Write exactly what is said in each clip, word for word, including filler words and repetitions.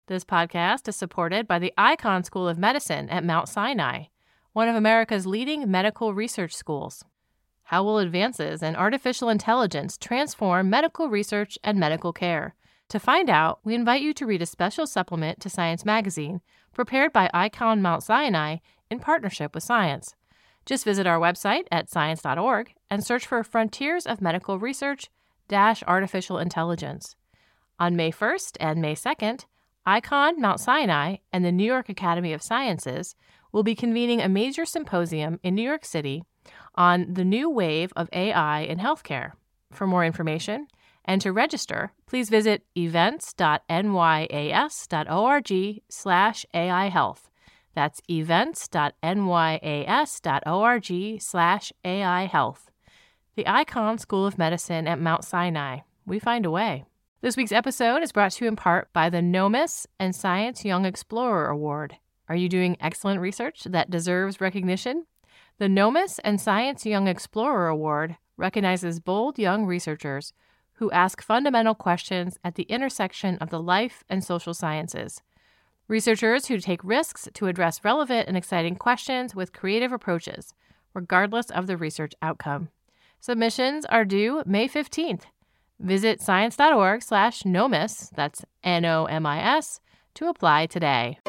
This podcast is supported by the Icahn School of Medicine at Mount Sinai, one of America's leading medical research schools. How will advances in artificial intelligence transform medical research and medical care? To find out, we invite you to read a special supplement to Science Magazine, prepared by Icahn Mount Sinai in partnership with Science. Just visit our website at science dot org and search for Frontiers of Medical Research dash Artificial Intelligence. On May first and May second, Icahn Mount Sinai and the New York Academy of Sciences will be convening a major symposium in New York City on the new wave of A I in healthcare. For more information and to register, please visit events dot n y a s dot org slash A I health. That's events dot n y a s dot org slash A I health. The Icahn School of Medicine at Mount Sinai. We find a way. This week's episode is brought to you in part by the NOMIS and Science Young Explorer Award. Are you doing excellent research that deserves recognition? The NOMIS and Science Young Explorer Award recognizes bold young researchers who ask fundamental questions at the intersection of the life and social sciences. Researchers who take risks to address relevant and exciting questions with creative approaches, regardless of the research outcome. Submissions are due May fifteenth. Visit science dot org slash NOMIS, that's N O M I S, to apply today.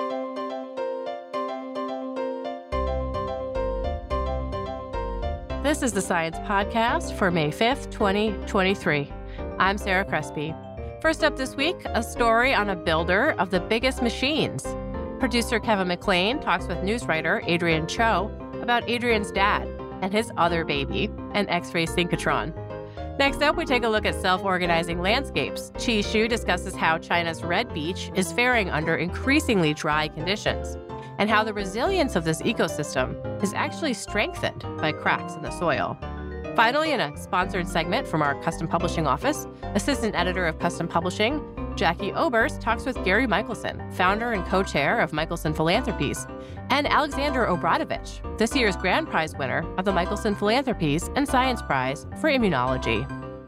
This is the Science Podcast for May fifth, twenty twenty-three. I'm Sarah Crespi. First up this week, a story on a builder of the biggest machines. Producer Kevin McLean talks with news writer Adrian Cho about Adrian's dad and his other baby, an X-ray synchrotron. Next up, we take a look at self-organizing landscapes. Qi Xu discusses how China's Red Beach is faring under increasingly dry conditions, and how the resilience of this ecosystem is actually strengthened by cracks in the soil. Finally, in a sponsored segment from our Custom Publishing office, Assistant Editor of Custom Publishing, Jackie Oberst, talks with Gary Michelson, founder and co-chair of Michelson Philanthropies, and Alexander Obradovich, this year's grand prize winner of the Michelson Philanthropies and Science Prize for Immunology.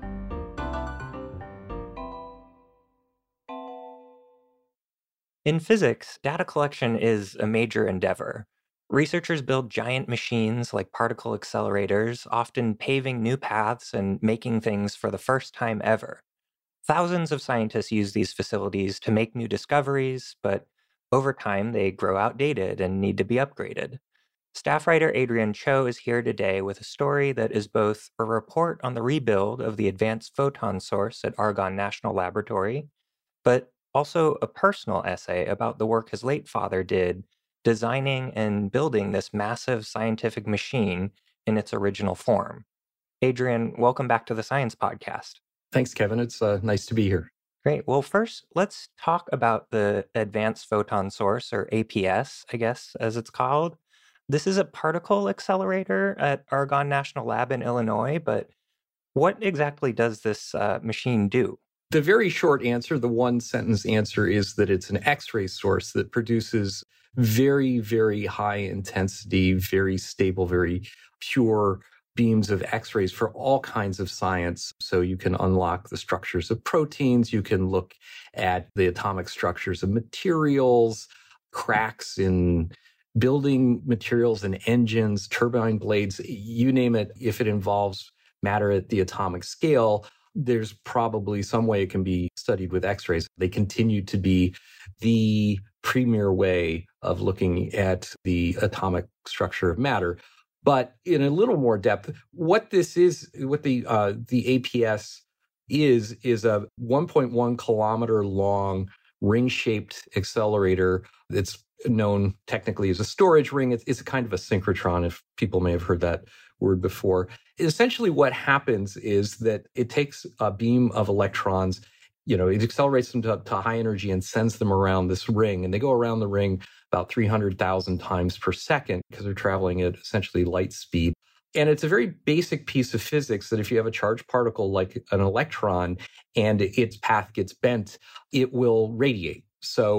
In physics, data collection is a major endeavor. Researchers build giant machines like particle accelerators, often paving new paths and making things for the first time ever. Thousands of scientists use these facilities to make new discoveries, but over time they grow outdated and need to be upgraded. Staff writer Adrian Cho is here today with a story that is both a report on the rebuild of the Advanced Photon Source at Argonne National Laboratory, but also a personal essay about the work his late father did designing and building this massive scientific machine in its original form. Adrian, welcome back to the Science Podcast. Thanks, Kevin. It's uh, nice to be here. Great. Well, first, let's talk about the Advanced Photon Source, or A P S, I guess, as it's called. This is a particle accelerator at Argonne National Lab in Illinois, but what exactly does this uh, machine do? The very short answer, the one-sentence answer, is that it's an X-ray source that produces very, very high intensity, very stable, very pure beams of X-rays for all kinds of science. So you can unlock the structures of proteins, you can look at the atomic structures of materials, cracks in building materials and engines, turbine blades, you name it. If it involves matter at the atomic scale, there's probably some way it can be studied with X-rays. They continue to be the premier way of looking at the atomic structure of matter. But in a little more depth, what this is, what the uh, the A P S is, is a one point one kilometer long ring-shaped accelerator that's known technically as a storage ring. It's, it's a kind of a synchrotron, if people may have heard that word before. Essentially what happens is that it takes a beam of electrons, you know, it accelerates them to, to high energy and sends them around this ring. And they go around the ring about three hundred thousand times per second because they're traveling at essentially light speed. And it's a very basic piece of physics that if you have a charged particle like an electron and its path gets bent, it will radiate. So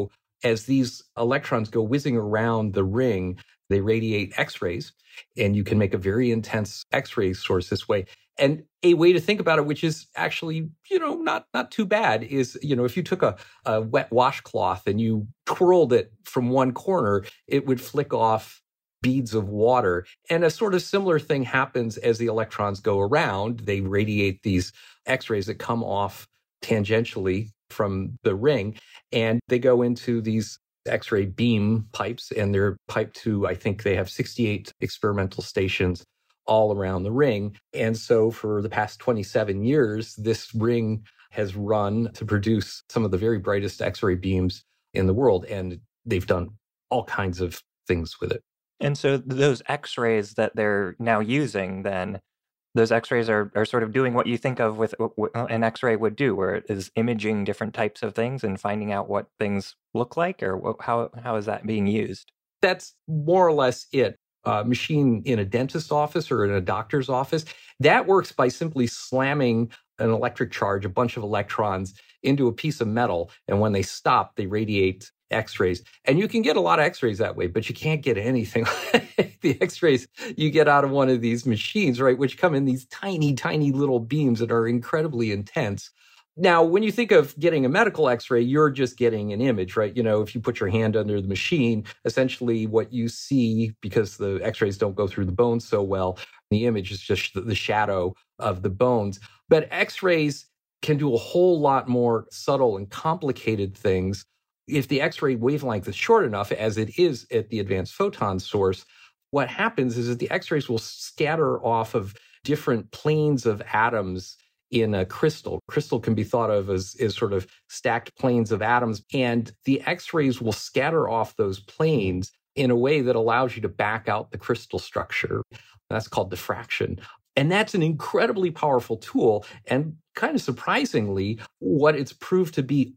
as these electrons go whizzing around the ring, they radiate X-rays, and you can make a very intense X-ray source this way. And a way to think about it, which is actually, you know, not not too bad, is, you know, if you took a, a wet washcloth and you twirled it from one corner, it would flick off beads of water. And a sort of similar thing happens as the electrons go around. They radiate these X-rays that come off tangentially from the ring, and they go into these X-ray beam pipes, and they're piped to, I think they have sixty-eight experimental stations all around the ring. And so for the past twenty-seven years, this ring has run to produce some of the very brightest X-ray beams in the world. And they've done all kinds of things with it. And so those X-rays that they're now using, then, those X-rays are, are sort of doing what you think of with what an X-ray would do, where it is imaging different types of things and finding out what things look like, or what, how how is that being used? That's more or less it. A machine in a dentist's office or in a doctor's office, that works by simply slamming an electric charge, a bunch of electrons, into a piece of metal. And when they stop, they radiate X-rays. And you can get a lot of X-rays that way, but you can't get anything like the X-rays you get out of one of these machines, right? Which come in these tiny, tiny little beams that are incredibly intense. Now, when you think of getting a medical X-ray, you're just getting an image, right? You know, if you put your hand under the machine, essentially what you see, because the X-rays don't go through the bones so well, the image is just the shadow of the bones. But X-rays can do a whole lot more subtle and complicated things. If the X-ray wavelength is short enough, as it is at the advanced photon source, what happens is that the X-rays will scatter off of different planes of atoms in a crystal. Crystal can be thought of as, as sort of stacked planes of atoms, and the X-rays will scatter off those planes in a way that allows you to back out the crystal structure. That's called diffraction. And that's an incredibly powerful tool. And kind of surprisingly, what it's proved to be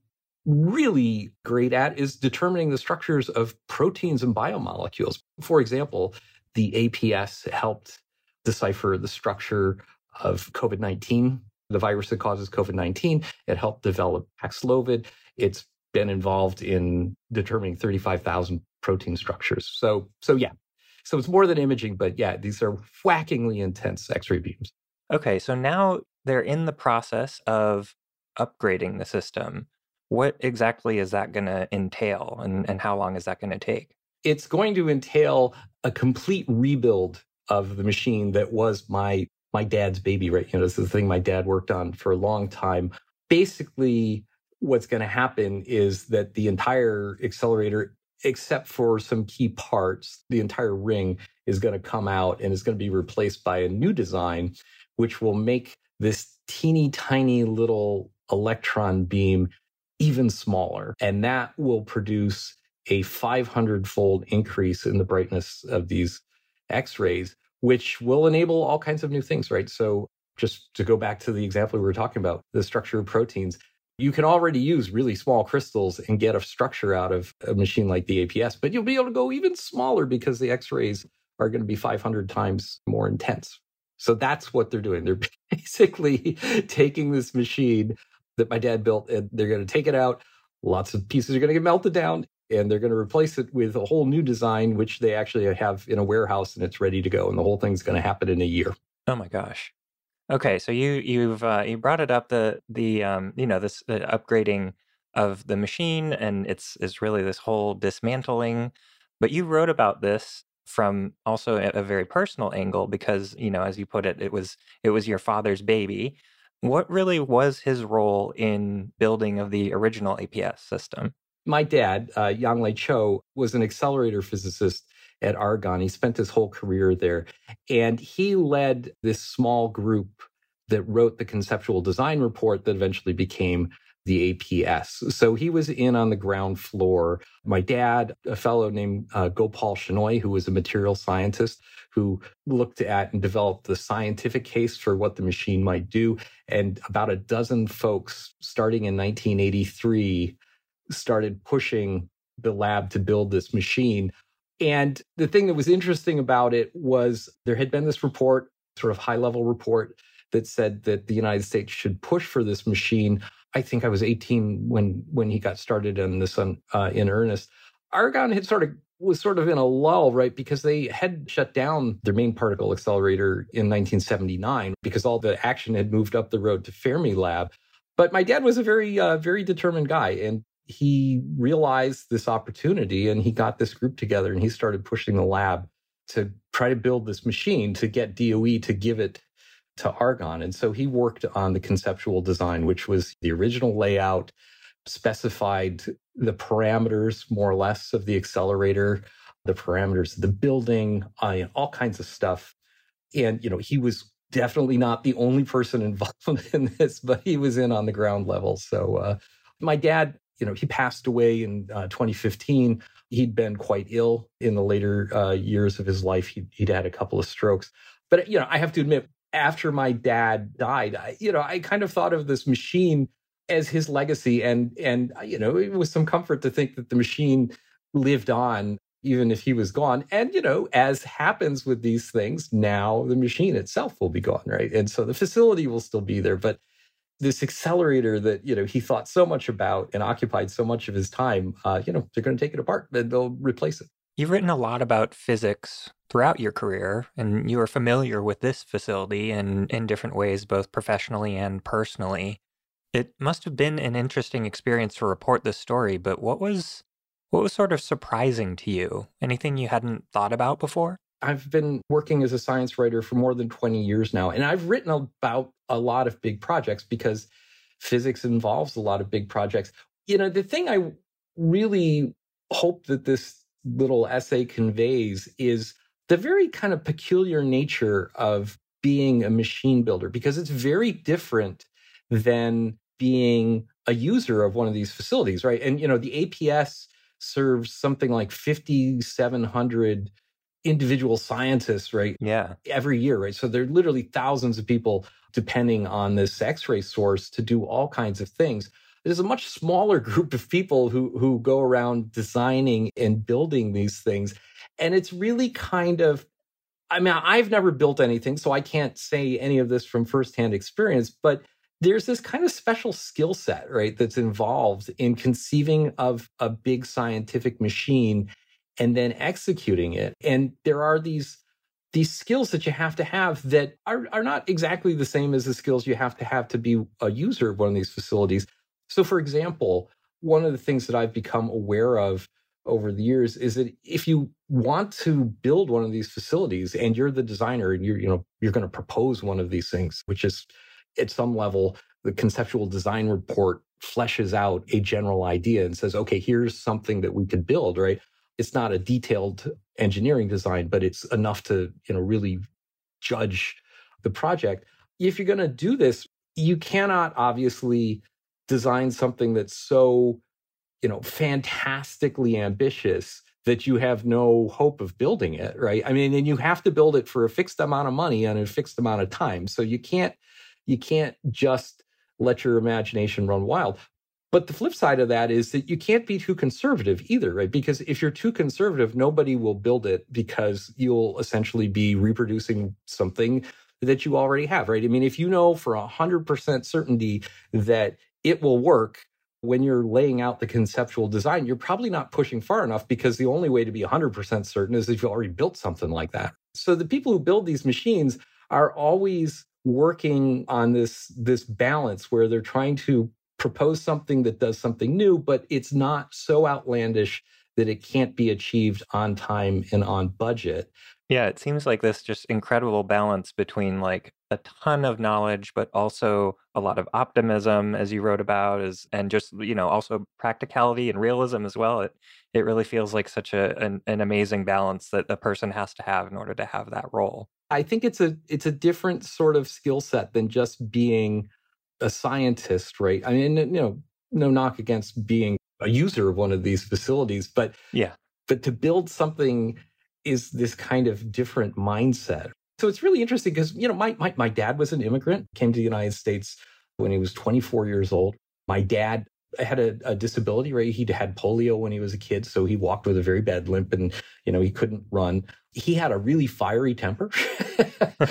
really great at is determining the structures of proteins and biomolecules. For example, the A P S helped decipher the structure of COVID nineteen, the virus that causes COVID nineteen. It helped develop Paxlovid. It's been involved in determining thirty-five thousand protein structures. So, so yeah. So it's more than imaging, but yeah, these are whackingly intense X-ray beams. Okay, so now they're in the process of upgrading the system. What exactly is that going to entail, and, and how long is that going to take? It's going to entail a complete rebuild of the machine that was my my dad's baby, right? You know, this is the thing my dad worked on for a long time. Basically, what's going to happen is that the entire accelerator, except for some key parts, the entire ring is going to come out and is going to be replaced by a new design, which will make this teeny tiny little electron beam even smaller. And that will produce a five hundred fold increase in the brightness of these X-rays, which will enable all kinds of new things, right? So just to go back to the example we were talking about, the structure of proteins, you can already use really small crystals and get a structure out of a machine like the A P S, but you'll be able to go even smaller because the X-rays are going to be five hundred times more intense. So that's what they're doing. They're basically taking this machine that my dad built, and they're going to take it out. Lots of pieces are going to get melted down, and they're going to replace it with a whole new design, which they actually have in a warehouse, and it's ready to go. And the whole thing's going to happen in a year. Oh my gosh. Okay, so you you've uh, you brought it up, the the um you know this the upgrading of the machine, and it's it's really this whole dismantling. But you wrote about this from also a, a very personal angle, because, you know, as you put it, it was it was your father's baby. What really was his role in building of the original A P S system? My dad, uh, Yang-Lei Cho, was an accelerator physicist at Argonne. He spent his whole career there. And he led this small group that wrote the conceptual design report that eventually became the A P S. So he was in on the ground floor. My dad, a fellow named uh, Gopal Shenoy, who was a material scientist, who looked at and developed the scientific case for what the machine might do. And about a dozen folks, starting in nineteen eighty-three, started pushing the lab to build this machine. And the thing that was interesting about it was there had been this report, sort of high-level report, that said that the United States should push for this machine. I think I was eighteen when when he got started on this on, uh, in earnest. Argonne had sort of was sort of in a lull, right? Because they had shut down their main particle accelerator in nineteen seventy-nine because all the action had moved up the road to Fermilab. But my dad was a very, uh, very determined guy, and he realized this opportunity, and he got this group together, and he started pushing the lab to try to build this machine to get D O E to give it to Argonne. And so he worked on the conceptual design, which was the original layout, specified the parameters, more or less, of the accelerator, the parameters of the building, uh, all kinds of stuff. And, you know, he was definitely not the only person involved in this, but he was in on the ground level. So uh, my dad, you know, he passed away in uh, twenty fifteen. He'd been quite ill in the later uh, years of his life. He'd, he'd had a couple of strokes. But, you know, I have to admit, after my dad died, I, you know, I kind of thought of this machine as his legacy. And, and, you know, it was some comfort to think that the machine lived on, even if he was gone. And, you know, as happens with these things, now the machine itself will be gone, right? And so the facility will still be there. But this accelerator that, you know, he thought so much about and occupied so much of his time, uh, you know, they're going to take it apart and they'll replace it. You've written a lot about physics throughout your career, and you are familiar with this facility in, in different ways, both professionally and personally. It must have been an interesting experience to report this story, but what was what was sort of surprising to you? Anything you hadn't thought about before? I've been working as a science writer for more than twenty years now, and I've written about a lot of big projects because physics involves a lot of big projects. You know, the thing I really hope that this little essay conveys is the very kind of peculiar nature of being a machine builder, because it's very different than being a user of one of these facilities, right? And, you know, the A P S serves something like fifty-seven hundred individual scientists, right? Yeah. Every year, right? So there are literally thousands of people depending on this X-ray source to do all kinds of things. There's a much smaller group of people who who go around designing and building these things. And it's really kind of, I mean, I've never built anything, so I can't say any of this from firsthand experience, but there's this kind of special skill set, right, that's involved in conceiving of a big scientific machine and then executing it. And there are these these skills that you have to have that are, are not exactly the same as the skills you have to have to be a user of one of these facilities. So, for example, one of the things that I've become aware of over the years is that if you want to build one of these facilities and you're the designer and you're, you know, you're going to propose one of these things, which is at some level, the conceptual design report fleshes out a general idea and says, okay, here's something that we could build, right? It's not a detailed engineering design, but it's enough to, you know, really judge the project. If you're going to do this, you cannot obviously design something that's so, you know, fantastically ambitious that you have no hope of building it, right? I mean, and you have to build it for a fixed amount of money and a fixed amount of time. So you can't, you can't just let your imagination run wild. But the flip side of that is that you can't be too conservative either, right? Because if you're too conservative, nobody will build it because you'll essentially be reproducing something that you already have, right? I mean, if you know for one hundred percent certainty that it will work when you're laying out the conceptual design, you're probably not pushing far enough, because the only way to be one hundred percent certain is if you already built something like that. So the people who build these machines are always working on this, this balance where they're trying to propose something that does something new, but it's not so outlandish that it can't be achieved on time and on budget. Yeah, it seems like this just incredible balance between like a ton of knowledge, but also a lot of optimism, as you wrote about, is and just, you know, also practicality and realism as well. It it really feels like such a an, an amazing balance that a person has to have in order to have that role. I think it's a it's a different sort of skill set than just being a scientist, right? I mean, you know, no knock against being a user of one of these facilities, but yeah, but to build something is this kind of different mindset. So it's really interesting because, you know, my, my my dad was an immigrant, came to the United States when he was twenty-four years old. My dad had a, a disability, right? He'd had polio when he was a kid, so he walked with a very bad limp and, you know, he couldn't run. He had a really fiery temper.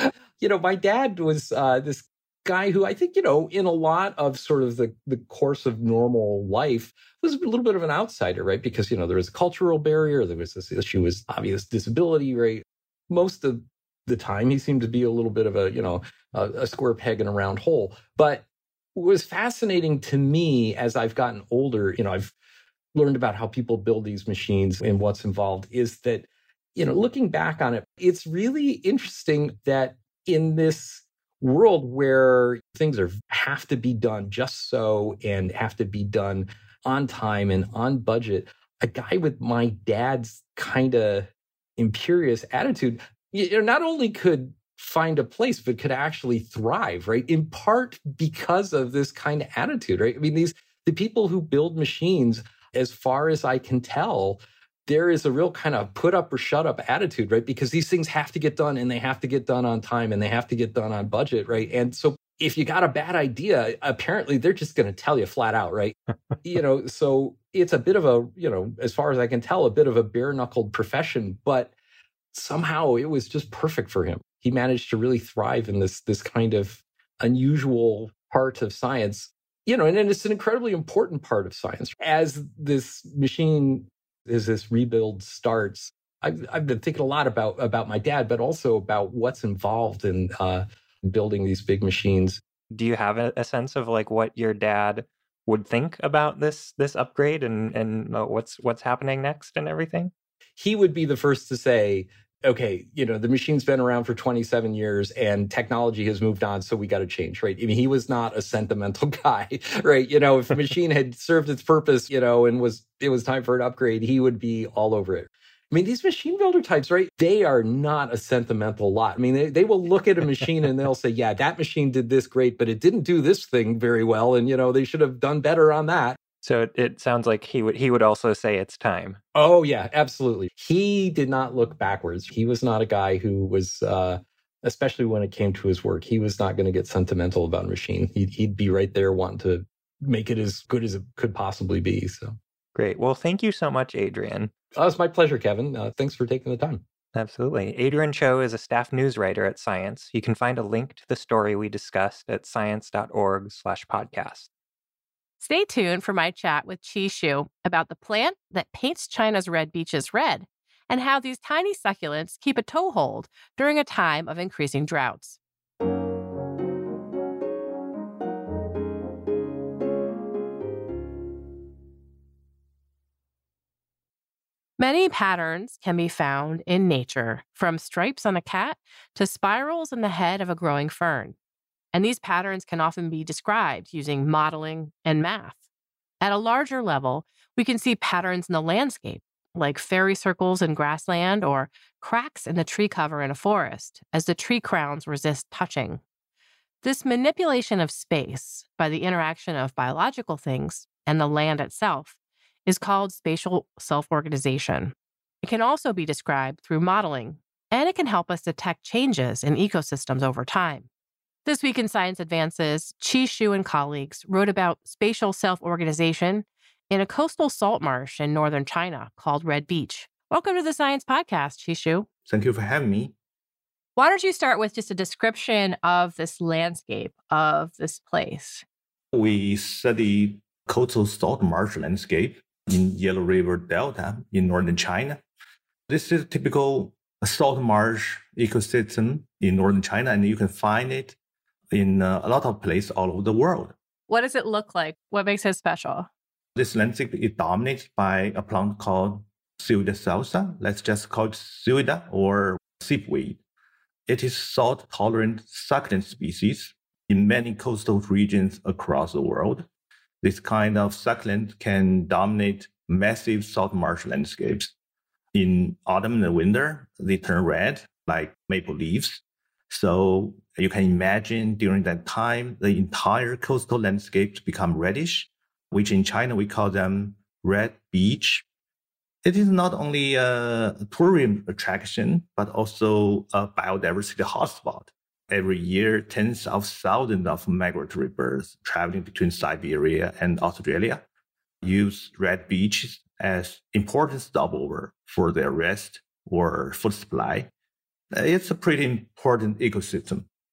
you know, my dad was uh, this guy who I think, you know, in a lot of sort of the, the course of normal life was a little bit of an outsider, right? Because, you know, there was a cultural barrier. There was this issue with obvious disability, right? Most of the time, he seemed to be a little bit of a, you know, a, a square peg in a round hole. But what was fascinating to me as I've gotten older, you know, I've learned about how people build these machines and what's involved is that, you know, looking back on it, it's really interesting that in this world where things are have to be done just so and have to be done on time and on budget, a guy with my dad's kind of imperious attitude, you know, not only could find a place, but could actually thrive, right? In part because of this kind of attitude, right? I mean, these the people who build machines, as far as I can tell, there is a real kind of put up or shut up attitude, right? Because these things have to get done and they have to get done on time and they have to get done on budget, right? And so if you got a bad idea, apparently they're just going to tell you flat out, right? You know, so it's a bit of a, you know, as far as I can tell, a bit of a bare knuckled profession, but somehow it was just perfect for him. He managed to really thrive in this, this kind of unusual part of science, you know, and, and it's an incredibly important part of science. As this machine as this rebuild starts, I've, I've been thinking a lot about, about my dad, but also about what's involved in uh, building these big machines. Do you have a, a sense of like what your dad would think about this this upgrade and and uh, what's what's happening next and everything? He would be the first to say, okay, you know, the machine's been around for twenty-seven years and technology has moved on, so we got to change, right? I mean, he was not a sentimental guy, right? You know, if the machine had served its purpose, you know, and was it was time for an upgrade, he would be all over it. I mean, these machine builder types, right? They are not a sentimental lot. I mean, they, they will look at a machine and they'll say, yeah, that machine did this great, but it didn't do this thing very well. And, you know, they should have done better on that. So it, it sounds like he would he would also say it's time. Oh, yeah, absolutely. He did not look backwards. He was not a guy who was, uh, especially when it came to his work, he was not going to get sentimental about a machine. He'd, he'd be right there wanting to make it as good as it could possibly be. So great. Well, thank you so much, Adrian. Oh, it's my pleasure, Kevin. Uh, thanks for taking the time. Absolutely. Adrian Cho is a staff news writer at Science. You can find a link to the story we discussed at science.org slash podcast. Stay tuned for my chat with Qi Xu about the plant that paints China's red beaches red and how these tiny succulents keep a toehold during a time of increasing droughts. Many patterns can be found in nature, from stripes on a cat to spirals in the head of a growing fern. And these patterns can often be described using modeling and math. At a larger level, we can see patterns in the landscape, like fairy circles in grassland or cracks in the tree cover in a forest, as the tree crowns resist touching. This manipulation of space by the interaction of biological things and the land itself is called spatial self-organization. It can also be described through modeling, and it can help us detect changes in ecosystems over time. This week in Science Advances, Qi Xu and colleagues wrote about spatial self-organization in a coastal salt marsh in northern China called Red Beach. Welcome to the Science Podcast, Qi Xu. Thank you for having me. Why don't you start with just a description of this landscape of this place? We study coastal salt marsh landscape in Yellow River Delta in northern China. This is a typical salt marsh ecosystem in northern China, and you can find it in uh, a lot of places all over the world. What does it look like? What makes it special? This landscape is dominated by a plant called Suida salsa. Let's just call it Suida or seepweed. It is salt-tolerant succulent species in many coastal regions across the world. This kind of succulent can dominate massive salt marsh landscapes. In autumn and winter, they turn red like maple leaves. So you can imagine during that time, the entire coastal landscapes become reddish, which in China we call them red beach. It is not only a tourism attraction, but also a biodiversity hotspot. Every year, tens of thousands of migratory birds traveling between Siberia and Australia use red beaches as important stopover for their rest or food supply. It's a pretty important ecosystem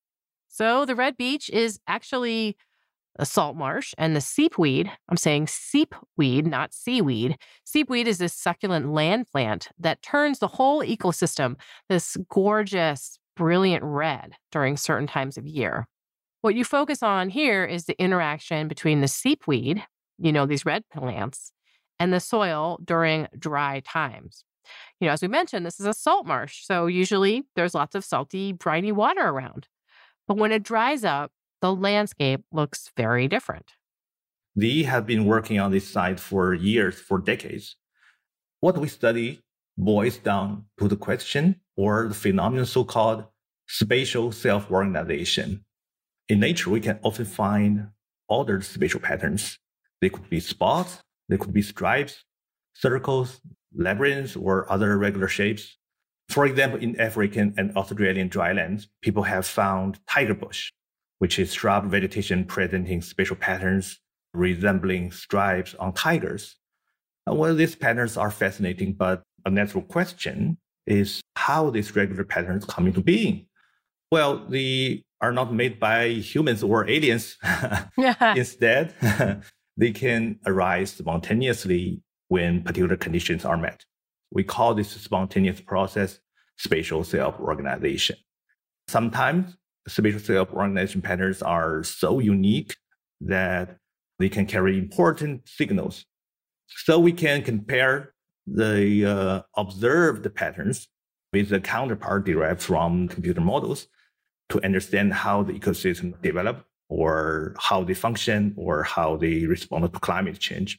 So the red beech is actually a salt marsh, and the seepweed, I'm saying seepweed, not seaweed. Seepweed is this succulent land plant that turns the whole ecosystem this gorgeous, brilliant red during certain times of year. What you focus on here is the interaction between the seepweed, you know, these red plants, and the soil during dry times. You know, as we mentioned, this is a salt marsh, so usually there's lots of salty, briny water around. But when it dries up, the landscape looks very different. They have been working on this site for years, for decades. What we study boils down to the question or the phenomenon so-called spatial self-organization. In nature, we can often find ordered spatial patterns. They could be spots, they could be stripes, circles, labyrinths, or other regular shapes. For example, in African and Australian drylands, people have found tiger bush, which is shrub vegetation presenting spatial patterns resembling stripes on tigers. And well, these patterns are fascinating, but a natural question is how these regular patterns come into being. Well, they are not made by humans or aliens. Instead, they can arise spontaneously when particular conditions are met. We call this spontaneous process spatial self-organization. Sometimes spatial self-organization patterns are so unique that they can carry important signals. So we can compare the uh, observed patterns with the counterpart derived from computer models to understand how the ecosystem develop or how they function or how they respond to climate change.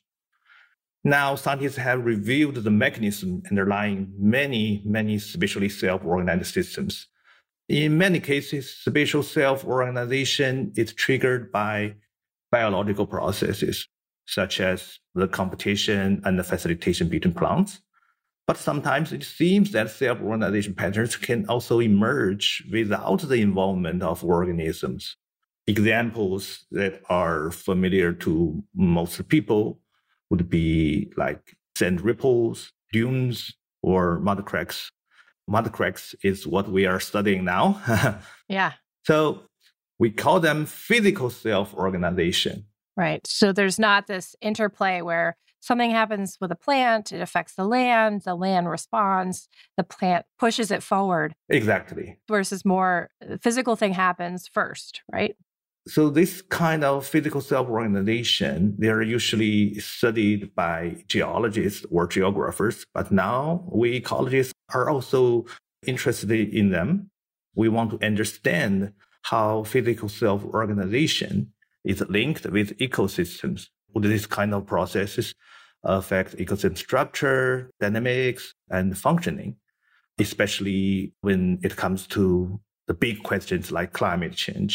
Now, scientists have reviewed the mechanism underlying many, many spatially self-organized systems. In many cases, spatial self-organization is triggered by biological processes, such as the competition and the facilitation between plants. But sometimes it seems that self-organization patterns can also emerge without the involvement of organisms. Examples that are familiar to most people would be like sand ripples, dunes, or mud cracks. Mud cracks is what we are studying now. Yeah. So we call them physical self-organization. Right. So there's not this interplay where something happens with a plant, it affects the land, the land responds, the plant pushes it forward. Exactly. Versus more physical thing happens first, right? So this kind of physical self-organization, they are usually studied by geologists or geographers, but now we ecologists are also interested in them. We want to understand how physical self-organization is linked with ecosystems. Would these kind of processes affect ecosystem structure, dynamics, and functioning, especially when it comes to the big questions like climate change.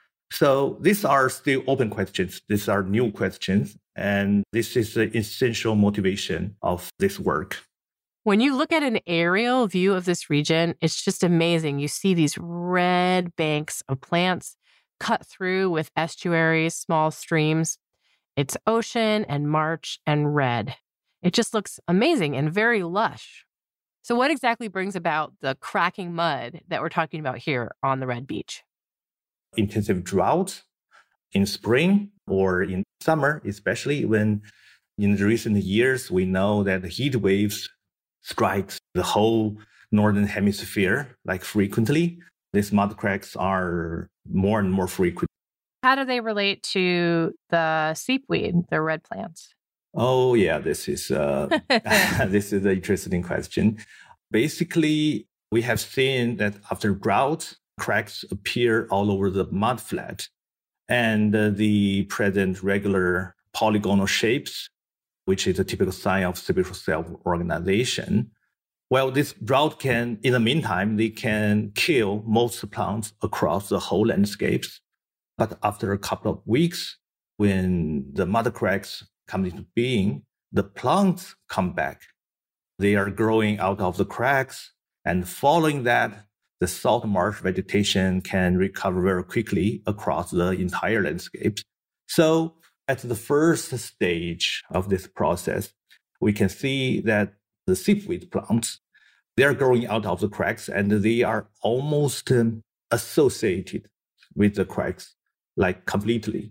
So these are still open questions. These are new questions. And this is the essential motivation of this work. When you look at an aerial view of this region, it's just amazing. You see these red banks of plants cut through with estuaries, small streams. It's ocean and marsh and red. It just looks amazing and very lush. So what exactly brings about the cracking mud that we're talking about here on the red beech? Intensive drought in spring or in summer, especially when in the recent years, we know that the heat waves strikes the whole northern hemisphere like frequently. These mud cracks are more and more frequent. How do they relate to the seepweed, the red plants? Oh, yeah, this is uh, this is an interesting question. Basically, we have seen that after drought, cracks appear all over the mudflat, and uh, the present regular polygonal shapes, which is a typical sign of spatial self-organization. Well, this drought can, in the meantime, they can kill most plants across the whole landscapes. But after a couple of weeks, when the mud cracks come into being, the plants come back. They are growing out of the cracks, and following that, the salt marsh vegetation can recover very quickly across the entire landscape. So at the first stage of this process, we can see that the seepweed plants, they are growing out of the cracks and they are almost um, associated with the cracks, like completely.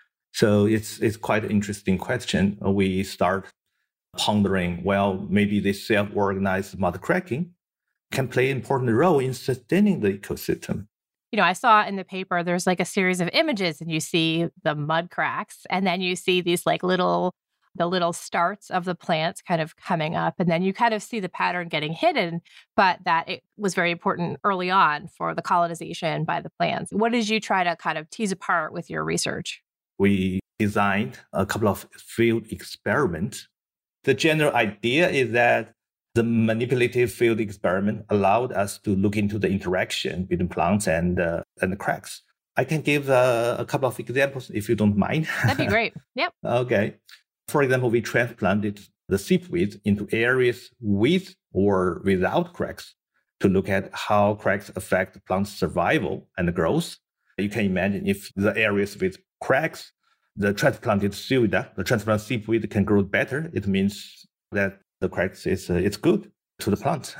So it's it's quite an interesting question. We start pondering, well, maybe this self-organized mud cracking can play an important role in sustaining the ecosystem. You know, I saw in the paper, there's like a series of images and you see the mud cracks and then you see these like little, the little starts of the plants kind of coming up. And then you kind of see the pattern getting hidden, but that it was very important early on for the colonization by the plants. What did you try to kind of tease apart with your research? We designed a couple of field experiments. The general idea is that the manipulative field experiment allowed us to look into the interaction between plants and uh, and the cracks. I can give uh, a couple of examples if you don't mind. That'd be great. Yep. Okay. For example, we transplanted the seepweed into areas with or without cracks to look at how cracks affect plant survival and growth. You can imagine if the areas with cracks, the transplanted Suida, the transplanted seepweed can grow better. It means that the cracks is uh, it's good to the plant.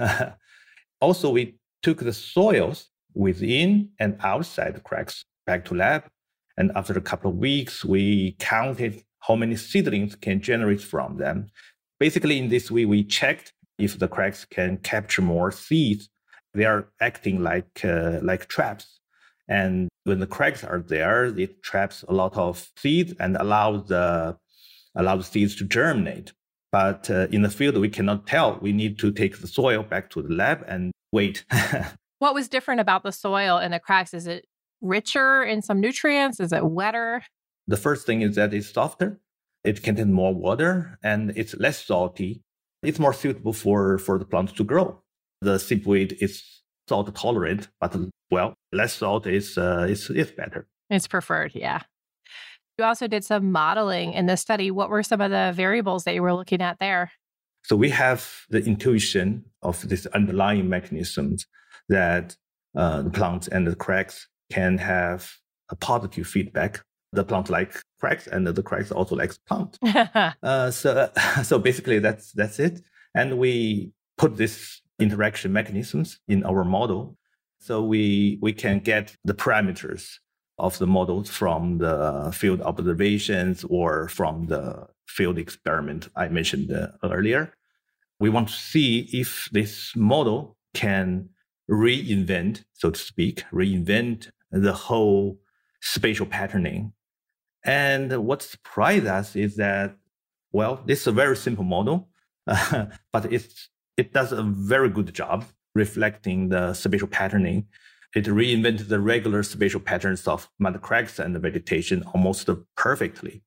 Also, we took the soils within and outside the cracks back to lab. And after a couple of weeks, we counted how many seedlings can generate from them. Basically, in this way, we checked if the cracks can capture more seeds. They are acting like uh, like traps. And when the cracks are there, it traps a lot of seeds and allows the allows seeds to germinate. But uh, in the field, we cannot tell. We need to take the soil back to the lab and wait. What was different about the soil in the cracks? Is it richer in some nutrients? Is it wetter? The first thing is that it's softer. It contains more water and it's less salty. It's more suitable for, for the plants to grow. The seepweed is salt tolerant, but well, less salt is uh, is is better. It's preferred, yeah. You also did some modeling in the study. What were some of the variables that you were looking at there? So we have the intuition of these underlying mechanisms that uh, the plants and the cracks can have a positive feedback. The plant like cracks, and the cracks also likes plant. uh, so, so basically, that's that's it. And we put this interaction mechanisms in our model, so we we can get the parameters of the models from the field observations or from the field experiment I mentioned uh, earlier. We want to see if this model can reinvent, so to speak, reinvent the whole spatial patterning. And what surprised us is that, well, this is a very simple model, uh, but it's, it does a very good job reflecting the spatial patterning. It reinvented the regular spatial patterns of mud cracks and the vegetation almost perfectly.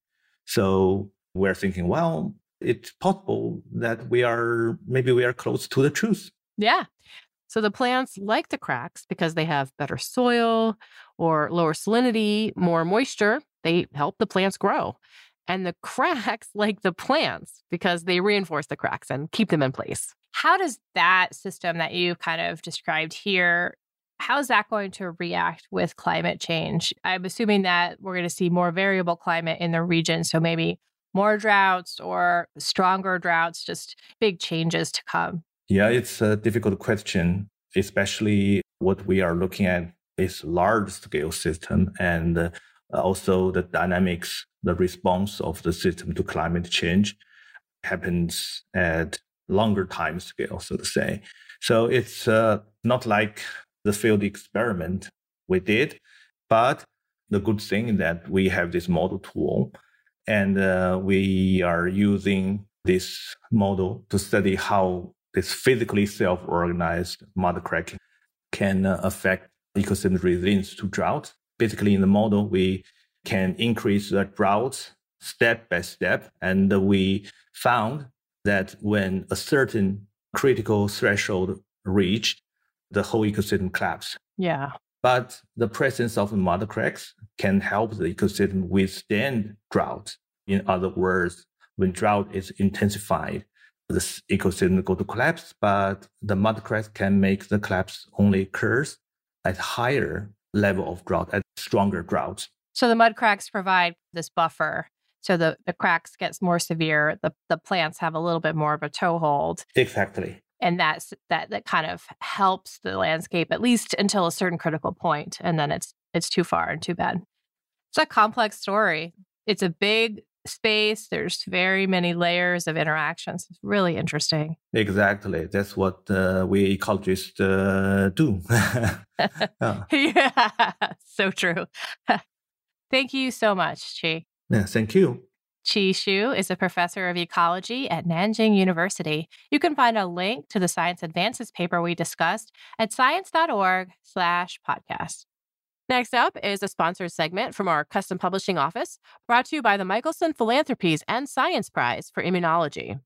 So we're thinking, well, it's possible that we are, maybe we are close to the truth. Yeah. So the plants like the cracks because they have better soil or lower salinity, more moisture. They help the plants grow. And the cracks like the plants because they reinforce the cracks and keep them in place. How does that system that you've kind of described here, how is that going to react with climate change? I'm assuming that we're going to see more variable climate in the region. So maybe more droughts or stronger droughts, just big changes to come. Yeah, it's a difficult question, especially what we are looking at is large scale system and uh, also the dynamics, the response of the system to climate change happens at longer time scale, so to say. So it's uh, not like the field experiment we did, but the good thing is that we have this model tool and uh, we are using this model to study how this physically self-organized mud cracking can uh, affect ecosystem resilience to drought. Basically, in the model, we can increase the drought step by step. And we found that when a certain critical threshold reached, the whole ecosystem collapsed. Yeah. But the presence of mud cracks can help the ecosystem withstand drought. In other words, when drought is intensified, the ecosystem go to collapse, but the mud cracks can make the collapse only occurs at higher level of drought, at stronger droughts. So the mud cracks provide this buffer. So the, the cracks gets more severe. The, the plants have a little bit more of a toehold. Exactly. And that's that that kind of helps the landscape, at least until a certain critical point. And then it's it's too far and too bad. It's a complex story. It's a big space. There's very many layers of interactions. It's really interesting. Exactly. That's what uh, we ecologists uh, do. yeah. yeah, so true. Thank you so much, Qi. Yeah, thank you. Qi Xu is a professor of ecology at Nanjing University. You can find a link to the Science Advances paper we discussed at science.org slash podcast. Next up is a sponsored segment from our custom publishing office, brought to you by the Michelson Philanthropies and Science Prize for Immunology.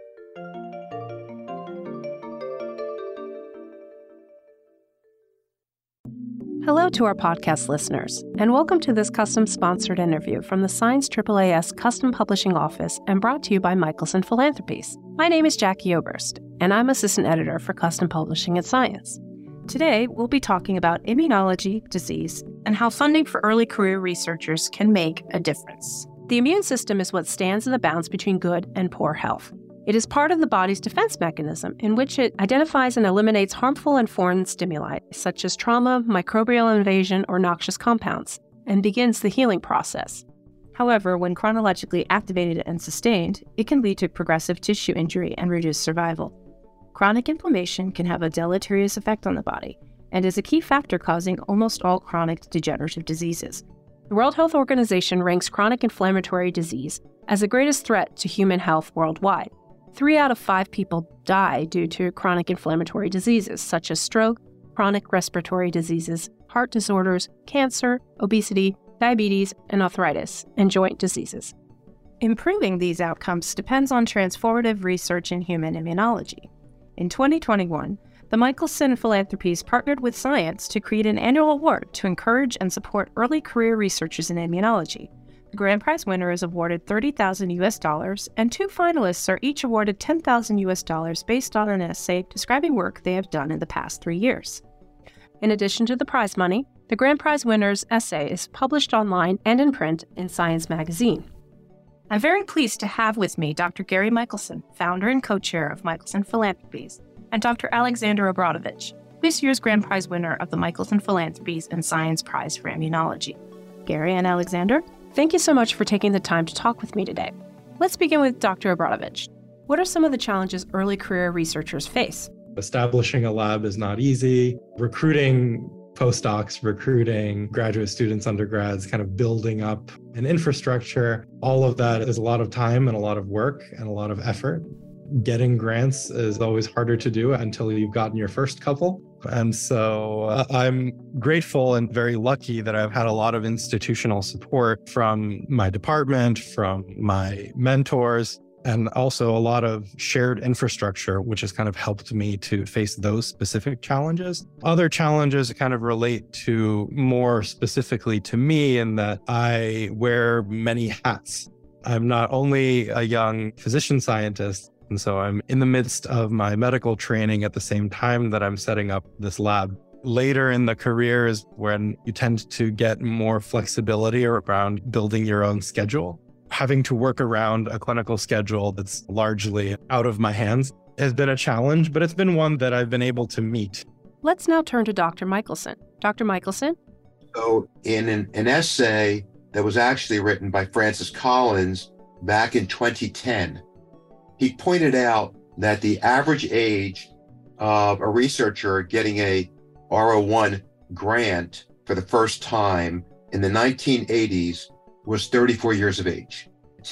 Hello to our podcast listeners, and welcome to this custom-sponsored interview from the Science triple A S Custom Publishing Office and brought to you by Michelson Philanthropies. My name is Jackie Oberst, and I'm Assistant Editor for Custom Publishing at Science. Today, we'll be talking about immunology, disease, and how funding for early career researchers can make a difference. The immune system is what stands in the balance between good and poor health. It is part of the body's defense mechanism in which it identifies and eliminates harmful and foreign stimuli, such as trauma, microbial invasion, or noxious compounds, and begins the healing process. However, when chronologically activated and sustained, it can lead to progressive tissue injury and reduced survival. Chronic inflammation can have a deleterious effect on the body and is a key factor causing almost all chronic degenerative diseases. The World Health Organization ranks chronic inflammatory disease as the greatest threat to human health worldwide. Three out of five people die due to chronic inflammatory diseases such as stroke, chronic respiratory diseases, heart disorders, cancer, obesity, diabetes, and arthritis, and joint diseases. Improving these outcomes depends on transformative research in human immunology. In twenty twenty-one, the Michelson Philanthropies partnered with Science to create an annual award to encourage and support early career researchers in immunology. The grand prize winner is awarded thirty thousand U S dollars, and two finalists are each awarded ten thousand U S dollars based on an essay describing work they have done in the past three years. In addition to the prize money, the grand prize winner's essay is published online and in print in Science magazine. I'm very pleased to have with me Doctor Gary Michelson, founder and co-chair of Michelson Philanthropies, and Doctor Alexander Obradovich, this year's grand prize winner of the Michelson Philanthropies and Science Prize for Immunology. Gary and Alexander, thank you so much for taking the time to talk with me today. Let's begin with Doctor Obradovich. What are some of the challenges early career researchers face? Establishing a lab is not easy. Recruiting postdocs, recruiting graduate students, undergrads, kind of building up an infrastructure, all of that is a lot of time and a lot of work and a lot of effort. Getting grants is always harder to do until you've gotten your first couple. And so uh, I'm grateful and very lucky that I've had a lot of institutional support from my department, from my mentors, and also a lot of shared infrastructure, which has kind of helped me to face those specific challenges. Other challenges kind of relate to more specifically to me in that I wear many hats. I'm not only a young physician scientist, and so I'm in the midst of my medical training at the same time that I'm setting up this lab. Later in the career is when you tend to get more flexibility around building your own schedule. Having to work around a clinical schedule that's largely out of my hands has been a challenge, but it's been one that I've been able to meet. Let's now turn to Doctor Michelson. Doctor Michelson? So in an, an essay that was actually written by Francis Collins back in twenty ten, he pointed out that the average age of a researcher getting a R O one grant for the first time in the nineteen eighties was thirty-four years of age.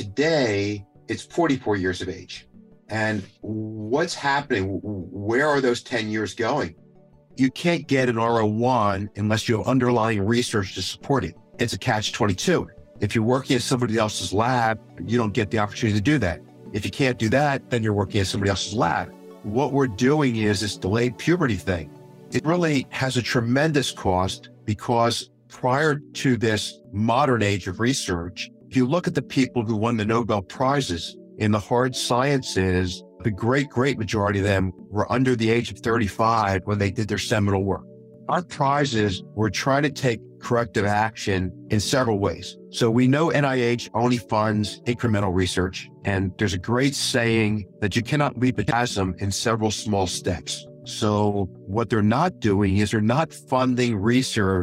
Today, it's forty-four years of age. And what's happening? Where are those ten years going? You can't get an R O one unless you have underlying research to support it. It's a catch twenty-two. If you're working at somebody else's lab, you don't get the opportunity to do that. If you can't do that, then you're working at somebody else's lab. What we're doing is this delayed puberty thing. It really has a tremendous cost because prior to this modern age of research, if you look at the people who won the Nobel Prizes in the hard sciences, the great, great majority of them were under the age of thirty-five when they did their seminal work. Our prizes were trying to take corrective action in several ways. So we know N I H only funds incremental research, and there's a great saying that you cannot leap a chasm in several small steps. So what they're not doing is they're not funding research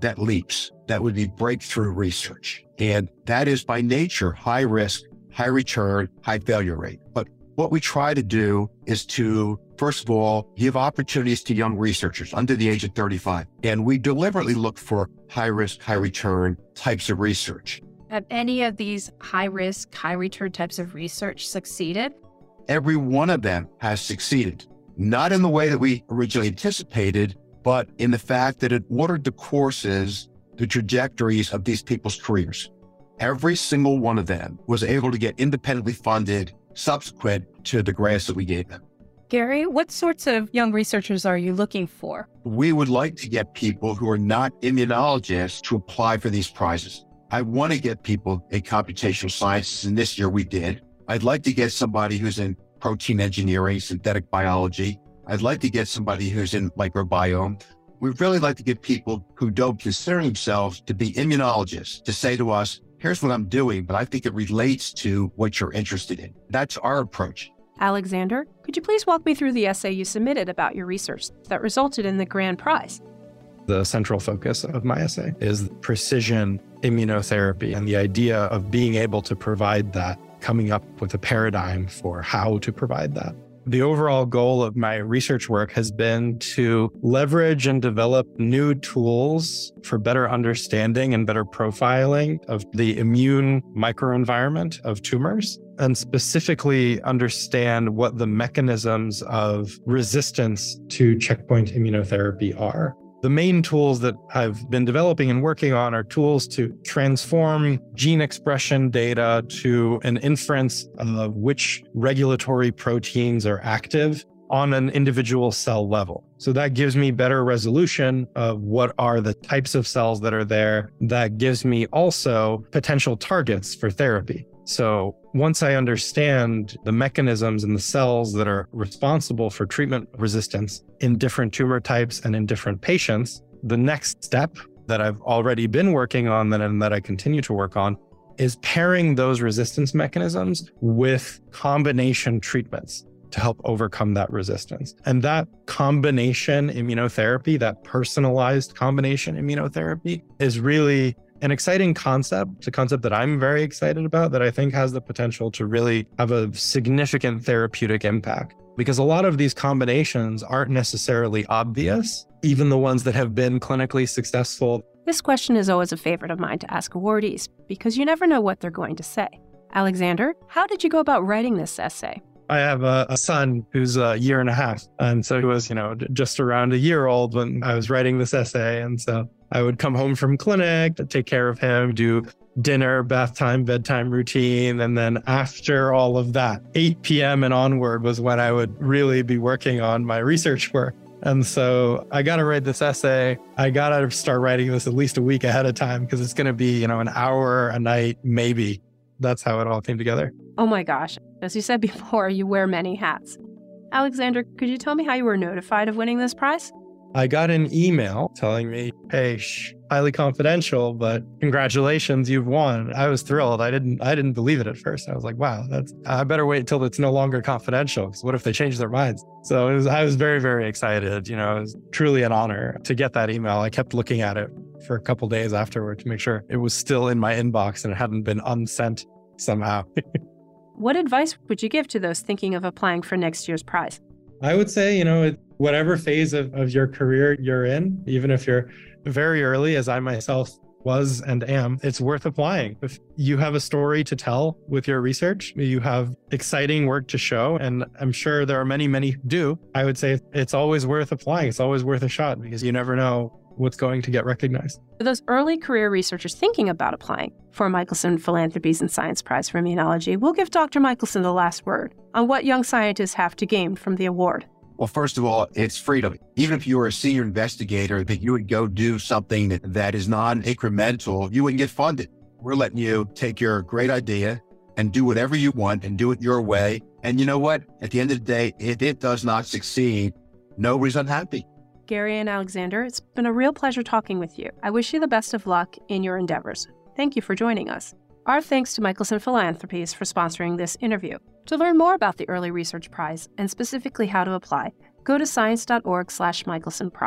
that leaps. That would be breakthrough research. And that is by nature, high risk, high return, high failure rate. But what we try to do is to, first of all, give opportunities to young researchers under the age of thirty-five. And we deliberately look for high risk, high return types of research. Have any of these high risk, high return types of research succeeded? Every one of them has succeeded, not in the way that we originally anticipated, but in the fact that it ordered the courses, the trajectories of these people's careers. Every single one of them was able to get independently funded subsequent to the grants that we gave them. Gary, what sorts of young researchers are you looking for? We would like to get people who are not immunologists to apply for these prizes. I want to get people in computational sciences, and this year we did. I'd like to get somebody who's in protein engineering, synthetic biology. I'd like to get somebody who's in microbiome. We'd really like to get people who don't consider themselves to be immunologists to say to us, here's what I'm doing, but I think it relates to what you're interested in. That's our approach. Alexander, could you please walk me through the essay you submitted about your research that resulted in the grand prize? The central focus of my essay is precision immunotherapy and the idea of being able to provide that, coming up with a paradigm for how to provide that. The overall goal of my research work has been to leverage and develop new tools for better understanding and better profiling of the immune microenvironment of tumors, and specifically understand what the mechanisms of resistance to checkpoint immunotherapy are. The main tools that I've been developing and working on are tools to transform gene expression data to an inference of which regulatory proteins are active on an individual cell level. So that gives me better resolution of what are the types of cells that are there. That gives me also potential targets for therapy. So once I understand the mechanisms in the cells that are responsible for treatment resistance in different tumor types and in different patients, the next step that I've already been working on and that I continue to work on is pairing those resistance mechanisms with combination treatments to help overcome that resistance. And that combination immunotherapy, that personalized combination immunotherapy, is really an exciting concept. It's a concept that I'm very excited about, that I think has the potential to really have a significant therapeutic impact. Because a lot of these combinations aren't necessarily obvious, even the ones that have been clinically successful. This question is always a favorite of mine to ask awardees, because you never know what they're going to say. Alexander, how did you go about writing this essay? I have a, a son who's a year and a half. And so he was, you know, just around a year old when I was writing this essay. And so I would come home from clinic to take care of him, do dinner, bath time, bedtime routine. And then after all of that, eight p.m. and onward was when I would really be working on my research work. And so I got to write this essay. I got to start writing this at least a week ahead of time because it's going to be, you know, an hour a night, maybe. That's how it all came together. Oh my gosh. As you said before, you wear many hats. Alexander, could you tell me how you were notified of winning this prize? I got an email telling me, hey, shh, highly confidential, but congratulations, you've won. I was thrilled. I didn't I didn't believe it at first. I was like, wow, that's I better wait until it's no longer confidential, because what if they change their minds? So it was, I was very, very excited. You know, it was truly an honor to get that email. I kept looking at it for a couple days afterward to make sure it was still in my inbox and it hadn't been unsent somehow. What advice would you give to those thinking of applying for next year's prize? I would say, you know, whatever phase of, of your career you're in, even if you're very early, as I myself was and am, it's worth applying. If you have a story to tell with your research, you have exciting work to show, and I'm sure there are many, many who do, I would say it's always worth applying. It's always worth a shot because you never know what's going to get recognized. For those early career researchers thinking about applying for Michelson Philanthropies and Science Prize for Immunology, we'll give Doctor Michelson the last word on what young scientists have to gain from the award. Well, first of all, it's freedom. Even if you were a senior investigator, that you would go do something that, that is non-incremental, you wouldn't get funded. We're letting you take your great idea and do whatever you want and do it your way. And you know what? At the end of the day, if it does not succeed, nobody's unhappy. Gary and Alexander, it's been a real pleasure talking with you. I wish you the best of luck in your endeavors. Thank you for joining us. Our thanks to Michelson Philanthropies for sponsoring this interview. To learn more about the Early Research Prize and specifically how to apply, go to science dot org slash Michelson Prize.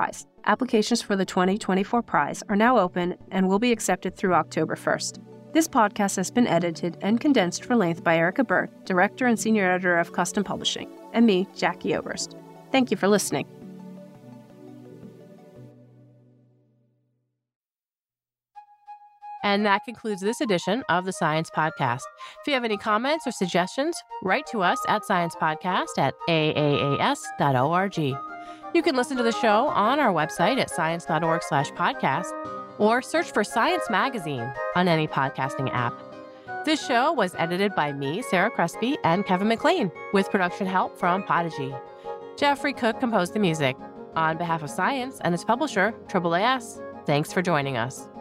Applications for the twenty twenty-four prize are now open and will be accepted through October first. This podcast has been edited and condensed for length by Erica Burt, Director and Senior Editor of Custom Publishing, and me, Jackie Oberst. Thank you for listening. And that concludes this edition of the Science Podcast. If you have any comments or suggestions, write to us at sciencepodcast at a a a s dot org. You can listen to the show on our website at science.org slash podcast or search for Science Magazine on any podcasting app. This show was edited by me, Sarah Crespi, and Kevin McLean, with production help from Podigy. Jeffrey Cook composed the music. On behalf of Science and its publisher, A A A S, thanks for joining us.